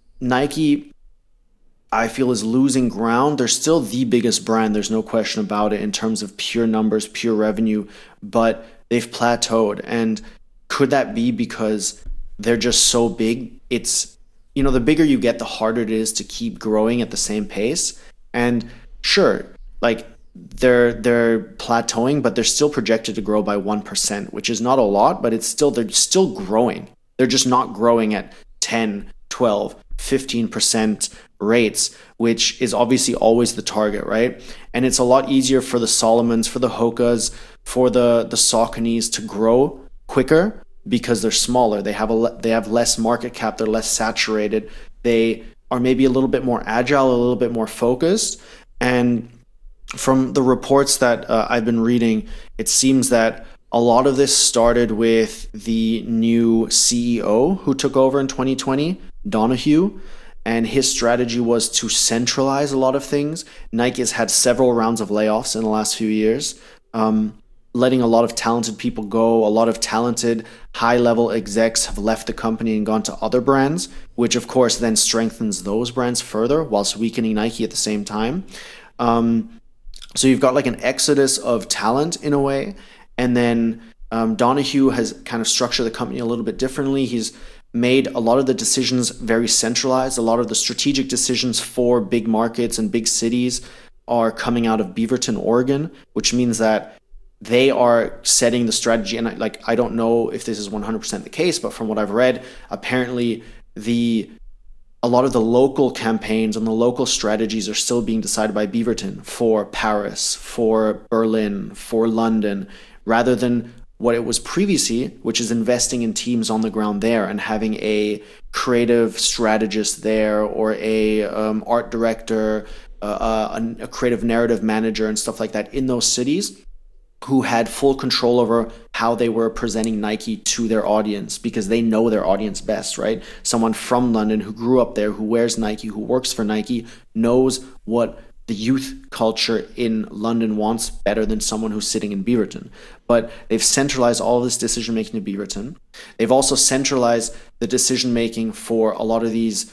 Nike, I feel, is losing ground. They're still the biggest brand, there's no question about it, in terms of pure numbers, pure revenue, but they've plateaued. And could that be because they're just so big? It's, you know, the bigger you get, the harder it is to keep growing at the same pace. And sure, like, they're they're plateauing, but they're still projected to grow by one percent, which is not a lot, but it's still, they're still growing. They're just not growing at ten, twelve, fifteen percent rates, which is obviously always the target, right? And it's a lot easier for the Salomons, for the Hokas, for the the Sauconys to grow quicker because they're smaller. They have a they have less market cap. They're less saturated. They are maybe a little bit more agile, a little bit more focused. And from the reports that uh, I've been reading, it seems that a lot of this started with the new C E O who took over in twenty twenty, Donahue, and his strategy was to centralize a lot of things. Nike has had several rounds of layoffs in the last few years. Um, letting a lot of talented people go. A lot of talented high-level execs have left the company and gone to other brands, which of course then strengthens those brands further whilst weakening Nike at the same time. Um, so you've got like an exodus of talent in a way. And then um, Donahue has kind of structured the company a little bit differently. He's made a lot of the decisions very centralized. A lot of the strategic decisions for big markets and big cities are coming out of Beaverton, Oregon, which means that they are setting the strategy. And I, like, I don't know if this is one hundred percent the case, but from what I've read, apparently the a lot of the local campaigns and the local strategies are still being decided by Beaverton for Paris, for Berlin, for London, rather than what it was previously, which is investing in teams on the ground there and having a creative strategist there or a um, art director, uh, a, a creative narrative manager and stuff like that in those cities who had full control over how they were presenting Nike to their audience because they know their audience best, right? Someone from London who grew up there, who wears Nike, who works for Nike, knows what the youth culture in London wants better than someone who's sitting in Beaverton. But they've centralized all of this decision-making to Beaverton. They've also centralized the decision-making for a lot of these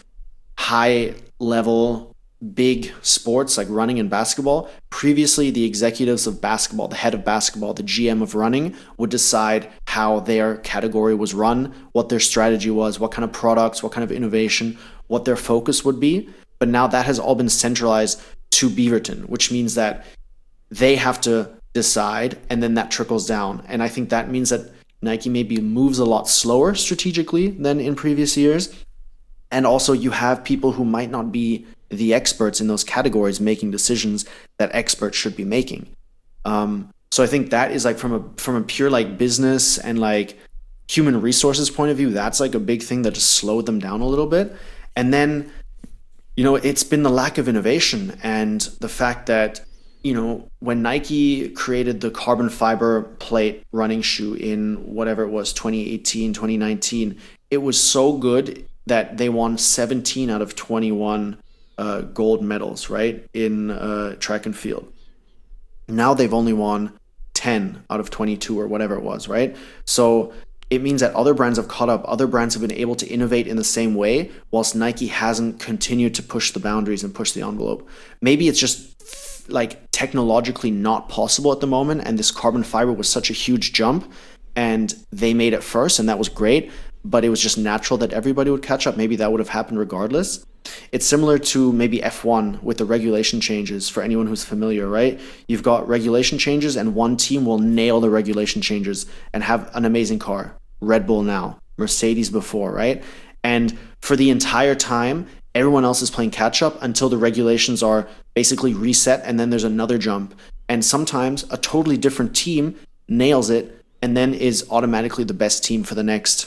high-level, big sports like running and basketball. Previously, the executives of basketball, the head of basketball, the G M of running, would decide how their category was run, what their strategy was, what kind of products, what kind of innovation, what their focus would be. But now that has all been centralized to Beaverton, which means that they have to decide and then that trickles down. And I think that means that Nike maybe moves a lot slower strategically than in previous years. And also you have people who might not be the experts in those categories making decisions that experts should be making. Um, so I think that is like from a from a pure like business and like human resources point of view, that's like a big thing that just slowed them down a little bit. And then you know, it's been the lack of innovation and the fact that, you know, when Nike created the carbon fiber plate running shoe in whatever it was, twenty eighteen, twenty nineteen, it was so good that they won seventeen out of twenty-one uh, gold medals, right, in uh, track and field. Now they've only won ten out of twenty-two or whatever it was, right? So it means that other brands have caught up. Other brands have been able to innovate in the same way, whilst Nike hasn't continued to push the boundaries and push the envelope. Maybe it's just like technologically not possible at the moment, and this carbon fiber was such a huge jump, and they made it first, and that was great, but it was just natural that everybody would catch up. Maybe that would have happened regardless. It's similar to maybe F one with the regulation changes for anyone who's familiar, right? You've got regulation changes and one team will nail the regulation changes and have an amazing car. Red Bull now, Mercedes before, right? And for the entire time, everyone else is playing catch up until the regulations are basically reset and then there's another jump. And sometimes a totally different team nails it and then is automatically the best team for the next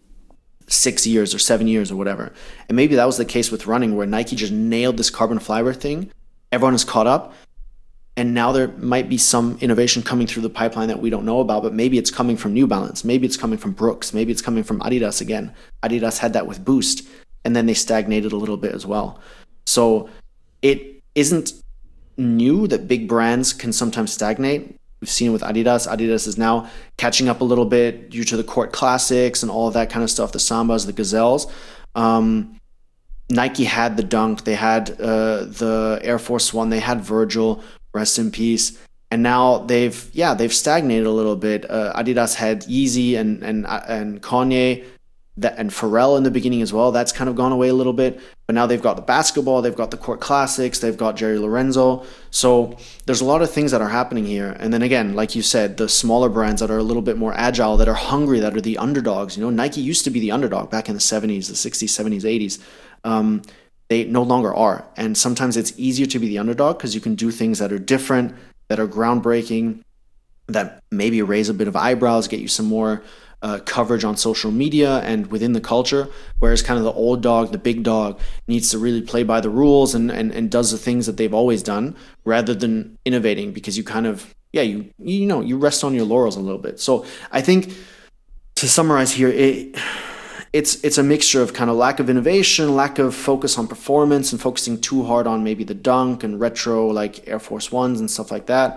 six years or seven years or whatever. And maybe that was the case with running where Nike just nailed this carbon fiber thing. Everyone is caught up. And now there might be some innovation coming through the pipeline that we don't know about, but maybe it's coming from New Balance. Maybe it's coming from Brooks. Maybe it's coming from Adidas again. Adidas had that with Boost, and then they stagnated a little bit as well. So it isn't new that big brands can sometimes stagnate. We've seen it with Adidas. Adidas is now catching up a little bit due to the court classics and all of that kind of stuff, the Sambas, the Gazelles. Um, Nike had the Dunk. They had uh, the Air Force One. They had Virgil. Rest in peace. And now they've, yeah, they've stagnated a little bit. Uh, Adidas had Yeezy and and and Kanye, that and Pharrell in the beginning as well. That's kind of gone away a little bit. But now they've got the basketball, they've got the court classics, they've got Jerry Lorenzo. So there's a lot of things that are happening here. And then again, like you said, the smaller brands that are a little bit more agile, that are hungry, that are the underdogs. You know, Nike used to be the underdog back in the seventies, the sixties, seventies, eighties. Um, They no longer are. And sometimes it's easier to be the underdog because you can do things that are different, that are groundbreaking, that maybe raise a bit of eyebrows, get you some more uh, coverage on social media and within the culture. Whereas kind of the old dog, the big dog, needs to really play by the rules and, and, and does the things that they've always done rather than innovating because you kind of, yeah, you you know, you rest on your laurels a little bit. So I think to summarize here, it... It's it's a mixture of kind of lack of innovation, lack of focus on performance, and focusing too hard on maybe the Dunk and retro like Air Force Ones and stuff like that.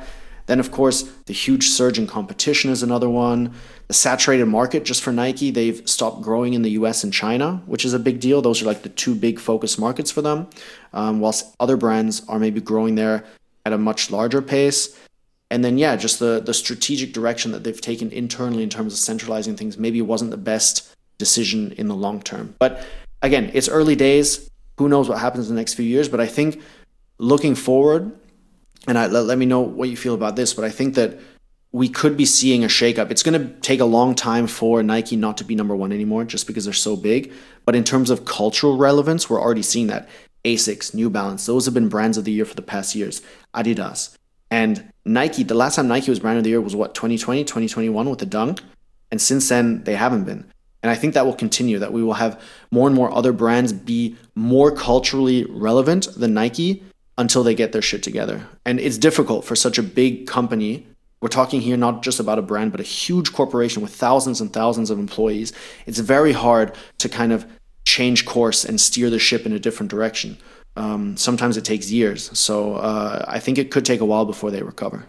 Then, of course, the huge surge in competition is another one. The saturated market just for Nike, they've stopped growing in the U S and China, which is a big deal. Those are like the two big focus markets for them, um, whilst other brands are maybe growing there at a much larger pace. And then, yeah, just the, the strategic direction that they've taken internally in terms of centralizing things maybe wasn't the best decision in the long term. But again, it's early days. Who knows what happens in the next few years? But I think looking forward, and I, let, let me know what you feel about this, but I think that we could be seeing a shakeup. It's going to take a long time for Nike not to be number one anymore just because they're so big. But in terms of cultural relevance, we're already seeing that. Asics, New Balance, those have been brands of the year for the past years. Adidas. And Nike, the last time Nike was brand of the year was what, twenty twenty, twenty twenty-one with the Dunk? And since then, they haven't been. And I think that will continue, that we will have more and more other brands be more culturally relevant than Nike until they get their shit together. And it's difficult for such a big company. We're talking here not just about a brand, but a huge corporation with thousands and thousands of employees. It's very hard to kind of change course and steer the ship in a different direction. Um, sometimes it takes years. So uh, I think it could take a while before they recover.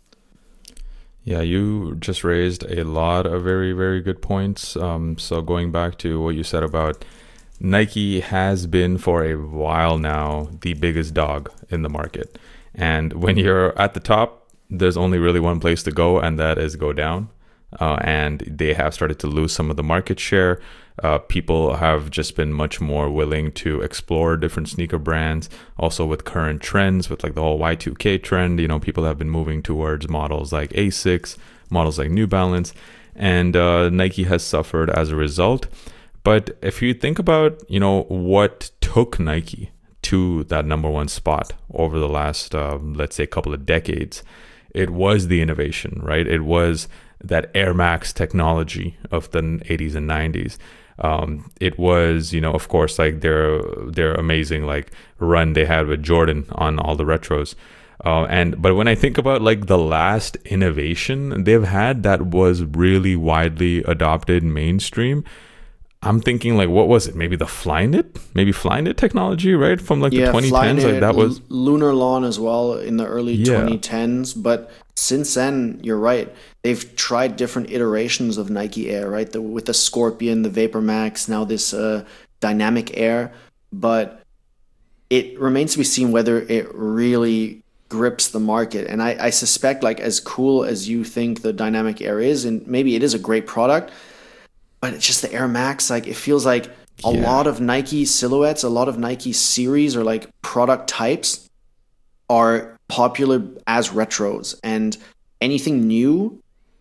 Yeah, you just raised a lot of very, very good points. Um, so going back to what you said about Nike has been for a while now the biggest dog in the market. And when you're at the top, there's only really one place to go, and that is go down. Uh, and they have started to lose some of the market share. Uh, people have just been much more willing to explore different sneaker brands. Also with current trends, with like the whole Y two K trend, you know, people have been moving towards models like Asics, models like New Balance, and uh, Nike has suffered as a result. But if you think about, you know, what took Nike to that number one spot over the last, uh, let's say, couple of decades, it was the innovation, right? It was that Air Max technology of the eighties and nineties. Um, it was, you know, of course, like their their amazing like run they had with Jordan on all the retros. Uh, and but when I think about like the last innovation they've had that was really widely adopted mainstream, I'm thinking like, what was it? Maybe the Flyknit, maybe Flyknit technology, right? From like yeah, the twenty tens, Flyknit, like that was Lunar Lawn as well in the early Yeah. twenty tens. But since then, you're right. They've tried different iterations of Nike Air, right? The, with the Scorpion, the Vapor Max, now this uh, Dynamic Air. But it remains to be seen whether it really grips the market. And I, I suspect, like, as cool as you think the Dynamic Air is, and maybe it is a great product, but it's just the Air Max. Like, it feels like a Yeah. lot of Nike silhouettes, a lot of Nike series or like product types are popular as retros, and anything new,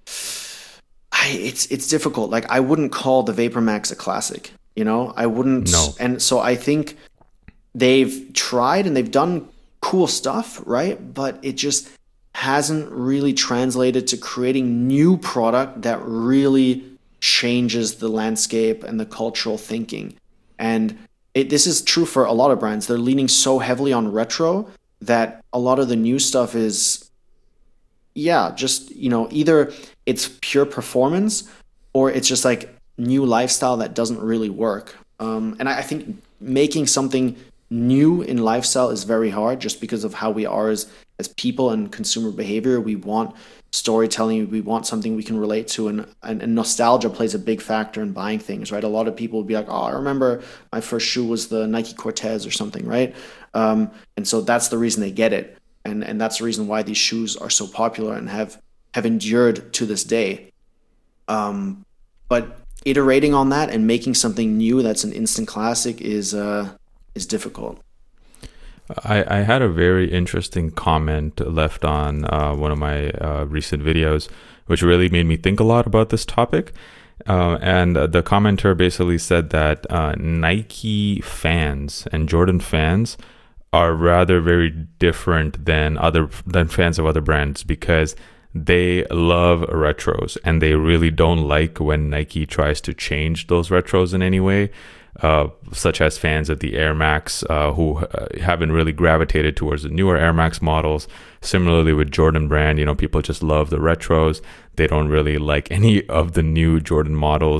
I, it's it's difficult. Like, I wouldn't call the Vapor Max a classic, you know? I wouldn't. No. And so I think they've tried and they've done cool stuff, right? But it just hasn't really translated to creating new product that really changes the landscape and the cultural thinking. And it, this is true for a lot of brands. They're leaning so heavily on retro that a lot of the new stuff is, yeah, just, you know, either it's pure performance or it's just like new lifestyle that doesn't really work. Um, and I, I think making something new in lifestyle is very hard just because of how we are as, as people and consumer behavior. We want storytelling, we want something we can relate to, and, and, and nostalgia plays a big factor in buying things, right? A lot of people will be like, oh, I remember my first shoe was the Nike Cortez or something, right? Um, and so that's the reason they get it. And and that's the reason why these shoes are so popular and have, have endured to this day. Um, but iterating on that and making something new that's an instant classic is uh, is difficult. I, I had a very interesting comment left on uh, one of my uh, recent videos, which really made me think a lot about this topic. Uh, and the commenter basically said that uh, Nike fans and Jordan fans are rather very different than other than fans of other brands, because they love retros and they really don't like when Nike tries to change those retros in any way. Uh, such as fans of the Air Max uh, who uh, haven't really gravitated towards the newer Air Max models. Similarly with Jordan brand, you know, people just love the retros. They don't really like any of the new Jordan models,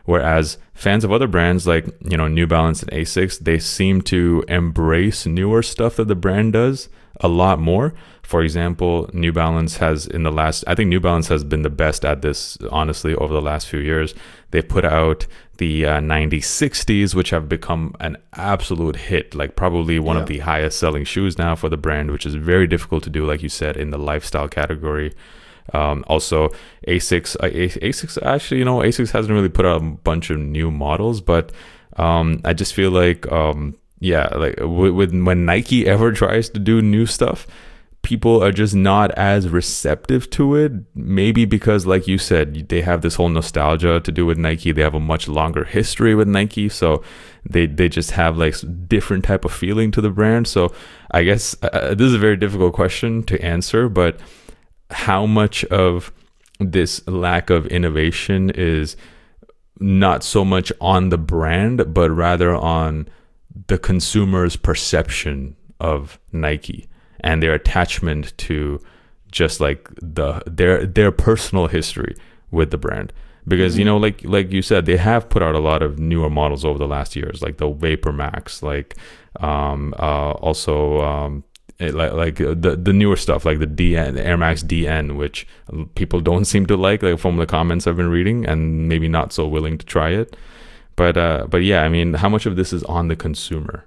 Whereas fans of other brands like, you know, New Balance and Asics, they seem to embrace newer stuff that the brand does a lot more. For example, New Balance has in the last, I think New Balance has been the best at this, honestly, over the last few years. They've put out the uh, ninety sixties, which have become an absolute hit, like probably one yeah. of the highest selling shoes now for the brand, which is very difficult to do, like you said, in the lifestyle category. Um, also, Asics, uh, Asics actually, you know, Asics hasn't really put out a bunch of new models, but um, I just feel like, um, yeah, like w- with, when Nike ever tries to do new stuff, people are just not as receptive to it. Maybe because, like you said, they have this whole nostalgia to do with Nike. They have a much longer history with Nike, so they they just have like different type of feeling to the brand. So I guess uh, this is a very difficult question to answer, but how much of this lack of innovation is not so much on the brand, but rather on the consumer's perception of Nike and their attachment to just like the their their personal history with the brand? Because mm-hmm. you know, like like you said, they have put out a lot of newer models over the last years, like the Vapor Max, like um uh also um it, like like the the newer stuff like the D N, the Air Max D N, which people don't seem to like, like from the comments I've been reading, and maybe not so willing to try it. But uh but yeah, I mean, how much of this is on the consumer?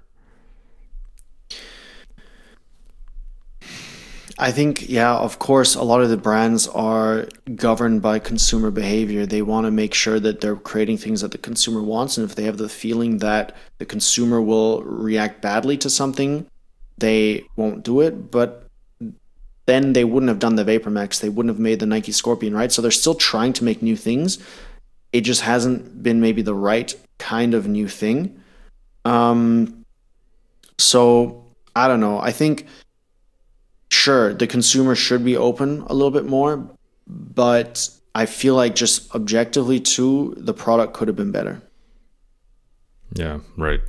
I think, yeah, of course, a lot of the brands are governed by consumer behavior. They want to make sure that they're creating things that the consumer wants. And if they have the feeling that the consumer will react badly to something, they won't do it. But then they wouldn't have done the Vapor Max. They wouldn't have made the Nike Scorpion, right? So they're still trying to make new things. It just hasn't been maybe the right kind of new thing. Um, so I don't know. I think... Sure, the consumer should be open a little bit more, but I feel like just objectively too, the product could have been better. Yeah, right.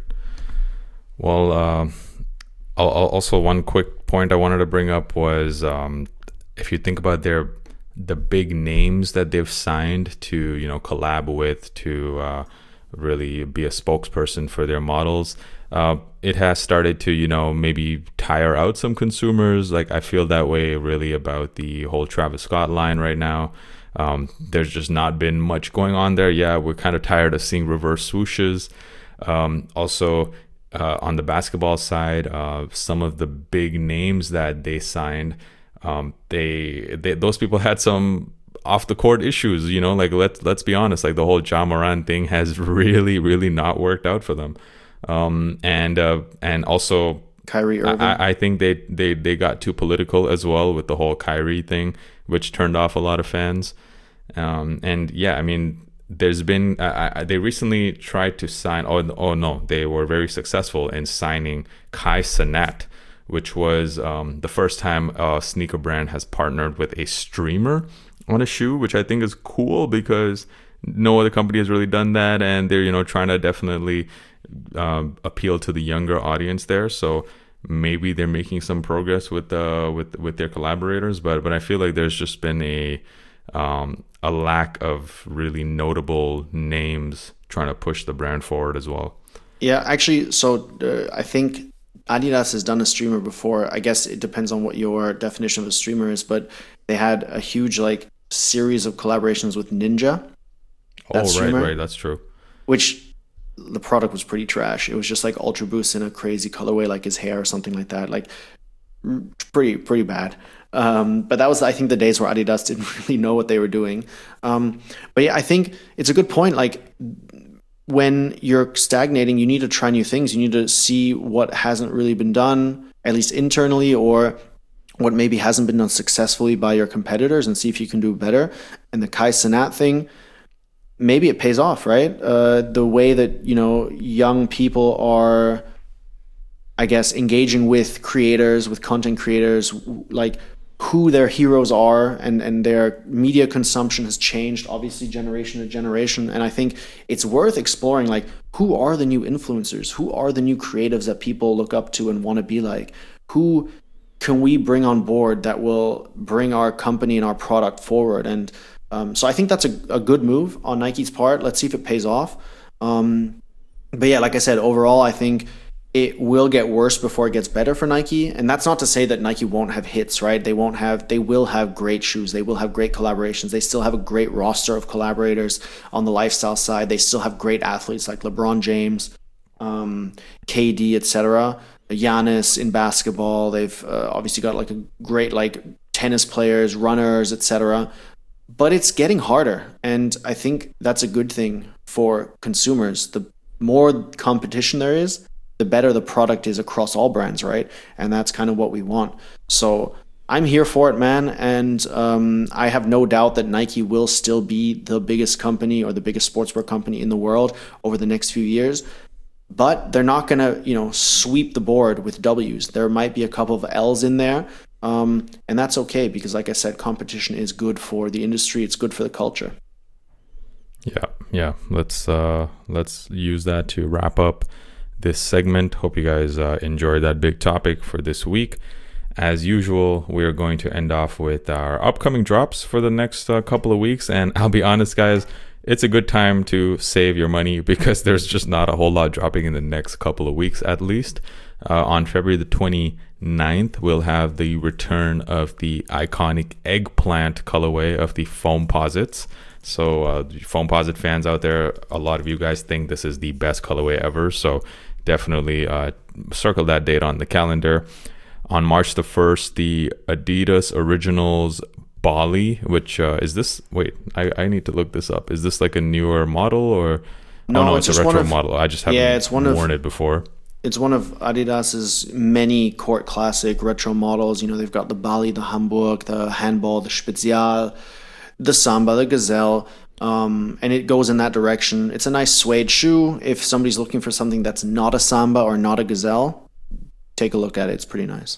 Well, uh, also one quick point I wanted to bring up was um, if you think about their the big names that they've signed to, you know, collab with, to uh, really be a spokesperson for their models. Uh, it has started to, you know, maybe tire out some consumers. Like I feel that way really about the whole Travis Scott line right now. Um, there's just not been much going on there. Yeah, we're kind of tired of seeing reverse swooshes. Um, also, uh, on the basketball side, uh, some of the big names that they signed, um, they, they those people had some off the court issues. You know, like let's let's be honest. Like the whole Ja Morant thing has really, really not worked out for them. Um, and uh, and also Kyrie Irving. I, I think they, they, they got too political as well with the whole Kyrie thing, which turned off a lot of fans. Um, and yeah, I mean, there's been uh, I, they recently tried to sign. Oh, oh no, they were very successful in signing Kai Cenat, which was um, the first time a sneaker brand has partnered with a streamer on a shoe, which I think is cool because no other company has really done that, and they're, you know, trying to definitely Um, appeal to the younger audience there. So maybe they're making some progress with uh, with with their collaborators, but but I feel like there's just been a um, a lack of really notable names trying to push the brand forward as well. Yeah, actually, so uh, I think Adidas has done a streamer before. I guess it depends on what your definition of a streamer is, but they had a huge like series of collaborations with Ninja. Oh, streamer, right, right, that's true. Which the product was pretty trash. It was just like Ultra Boost in a crazy colorway, like his hair or something like that. Like pretty, pretty bad. Um, but that was, I think, the days where Adidas didn't really know what they were doing. Um, but yeah, I think it's a good point. Like when you're stagnating, you need to try new things. You need to see what hasn't really been done, at least internally, or what maybe hasn't been done successfully by your competitors, and see if you can do better. And the Kai Cenat thing, maybe it pays off, right? Uh, the way that, you know, young people are, I guess, engaging with creators, with content creators, like who their heroes are, and, and their media consumption has changed, obviously, generation to generation. And I think it's worth exploring, like, who are the new influencers? Who are the new creatives that people look up to and want to be like? Who can we bring on board that will bring our company and our product forward? And Um, so I think that's a, a good move on Nike's part. Let's see if it pays off. Um, but yeah, like I said, overall, I think it will get worse before it gets better for Nike. And that's not to say that Nike won't have hits, right? They won't have, they will have great shoes. They will have great collaborations. They still have a great roster of collaborators on the lifestyle side. They still have great athletes like LeBron James, um, K D, et cetera. Giannis in basketball. They've uh, obviously got like a great like tennis players, runners, et cetera. But it's getting harder, and I think that's a good thing for consumers. The more competition there is, the better the product is across all brands, right? And that's kind of what we want. So I'm here for it, man. And um, I have no doubt that Nike will still be the biggest company or the biggest sportswear company in the world over the next few years. But they're not going to, you know, sweep the board with W's. There might be a couple of L's in there. Um, and that's okay because, like I said, competition is good for the industry. It's good for the culture. Yeah, yeah. Let's uh, let's use that to wrap up this segment. Hope you guys uh, enjoyed that big topic for this week. As usual, we are going to end off with our upcoming drops for the next uh, couple of weeks. And I'll be honest, guys, it's a good time to save your money because there's just not a whole lot dropping in the next couple of weeks, at least. Uh, on February the twenty-ninth, we'll have the return of the iconic eggplant colorway of the Foamposites. So uh, Foamposite fans out there, a lot of you guys think this is the best colorway ever. So definitely uh, circle that date on the calendar. On March the first, the Adidas Originals Bali, which uh, is this, wait, I, I need to look this up. Is this like a newer model or? No, oh, no, it's, it's just a retro one of, model. I just haven't yeah, it's one worn of, it before. It's one of Adidas's many court classic retro models. You know, they've got the Bali, the Hamburg, the Handball, the Spezial, the Samba, the Gazelle, um, and it goes in that direction. It's a nice suede shoe. If somebody's looking for something that's not a Samba or not a Gazelle, take a look at it. It's pretty nice.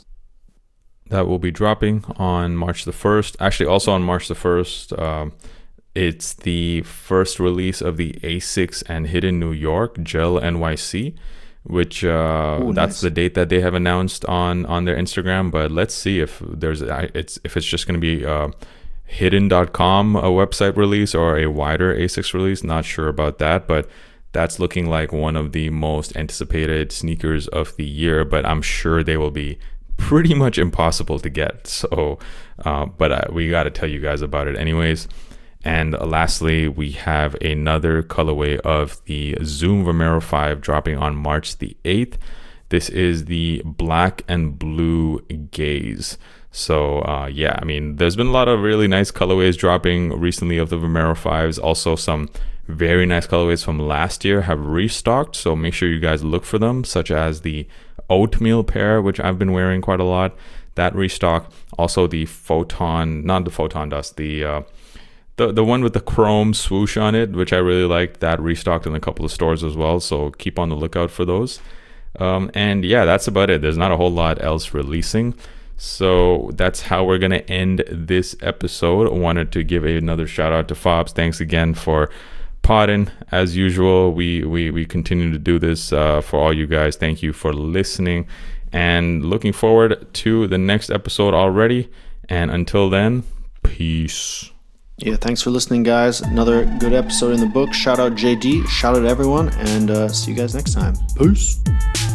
That will be dropping on March the first. Actually, also on March the first, um, it's the first release of the Asics and Hidden New York Gel N Y C, which uh, Ooh, that's nice. The date that they have announced on, on their Instagram. But let's see if there's it's if it's just going to be uh, hidden dot com, a website release, or a wider Asics release. Not sure about that, but that's looking like one of the most anticipated sneakers of the year. But I'm sure they will be pretty much impossible to get. So, uh, but uh, we got to tell you guys about it anyways. And uh, lastly, we have another colorway of the Zoom Vomero five dropping on March the eighth. This is the black and blue gaze. So uh, yeah, I mean, there's been a lot of really nice colorways dropping recently of the Vomero fives. Also some very nice colorways from last year have restocked. So make sure you guys look for them, such as the oatmeal pair, which I've been wearing quite a lot. That restock. Also the photon, not the photon dust, the uh, the the one with the chrome swoosh on it, which I really liked. That restocked in a couple of stores as well. So keep on the lookout for those. Um, and yeah, that's about it. There's not a whole lot else releasing. So that's how we're gonna end this episode. I wanted to give another shout out to Fobs. Thanks again for podding. As usual, we we we continue to do this uh, for all you guys. Thank you for listening, and looking forward to the next episode already. And until then, peace. Yeah, thanks for listening, guys. Another good episode in the book. Shout out J D. Shout out everyone, and uh, see you guys next time. Peace.